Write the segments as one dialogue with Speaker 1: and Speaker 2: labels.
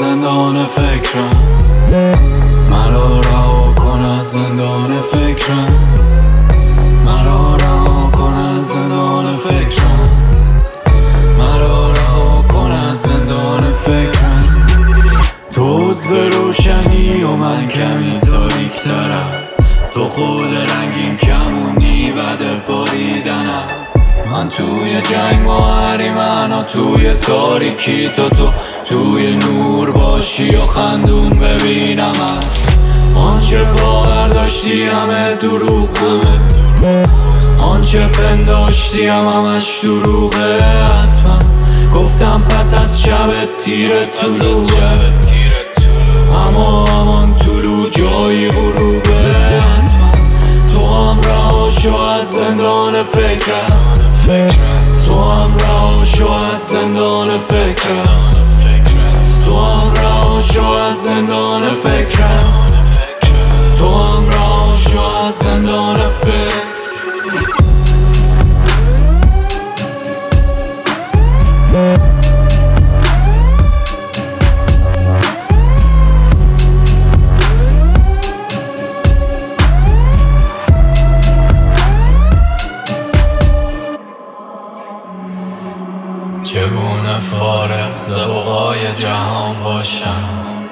Speaker 1: زندان فکرم، مرا رها کن از زندان فکرم، مرا رها کن از زندان فکرم، مرا رها کن از زندان فکرم. تو عضو روشنی و من کمی تاریک‌ترم، تو خود رنگیم کمونی بعد باریدنم. من توی جنگ محریمن و توی تاریکی، تو توی نور باشی و خندون ببینمت. آنچه باور داشتی همه دروغ بود، آنچه پنداشتی همش دروغه. حتما گفتم پس از شب تیره طلوعه، اما همان طلوع جایی غروبه. حتما تو هم رها شو از زندان فکرم، تو هم رها شو از زندان فکرم، تو هم رها شو از زندان فکرم، تو هم رها شو از زندان فکرم. چگونه فارغ ز بقای جهان باشم،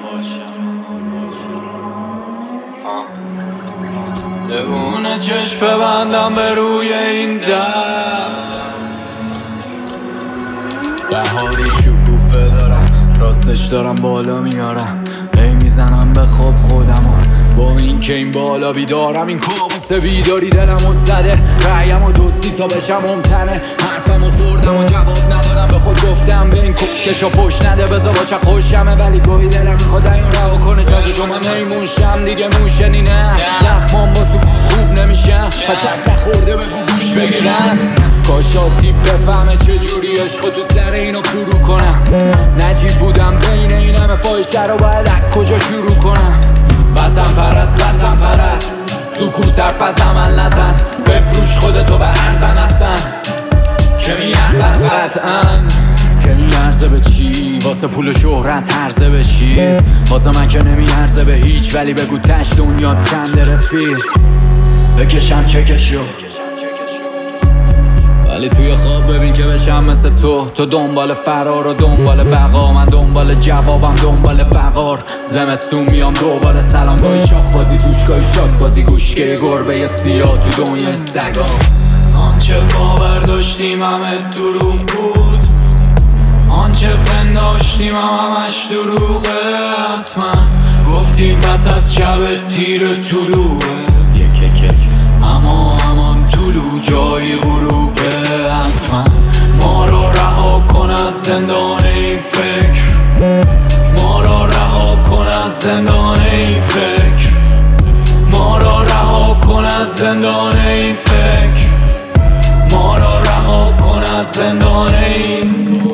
Speaker 1: چگونه چشم ببندم به روی این در. بهاری شکوفه دارم، راستش دارم بالا میارم، ای میزنم به خواب خودمو با این که این بالا بیدارم. این کابوس بیداری دلمو زده، رأیمو دوستی تا بشم ممتنه. حرفمو خوردم و جواب ندادم، به خود گفتم به این کشو پشت نده. بذار باشه خوشمه ولی گوهی دلم میخواد این رها کنه. چازه تو من نیمونشم دیگه موشنی نه، زخمام با سکوت خوب نمیشه. پتک نخورده بگو گوش بگیرم، کاشاتی بفهمه چجوری عشقو تو سر اینو فرو کنم. نجیب بودم بین این همه فاحشه رو باید از کجا شروع کنم. وطن پرست وطن پرست، سکوت حرف از عمل نزن. بفروش خودتو به ارزن هستن که میارزن قطعا، که میارزه به چی؟ واسه پول و شهرت عرضه بشی. واسه من که نمیارزه به هیچ، ولی بگو تش دنیا چند رفیق بکشم چکشو. ولی توی خواب ببین که بشم مثل تو دنبال فرار و دنبال بقا، من دنبال جوابم دنبال بقار. زمستون میام دوباره سلام گاهی شاخ بازی توش گاهی شاد بازی، گوشگه گربه سیاه تو دنیا سگا. آنچه باور داشتیم همه دروغ بود، آنچه پنداشتیم همش دروغه. حتما گفتیم پس از شب تیره طلوعه، اما همان طلوع جایی غروبه. حتما ما را رها کن از زندان این فکر، ما را رها کن از زندان این فکر، ما را رها کن از زندان این فکر، ما را رها کن از زندان این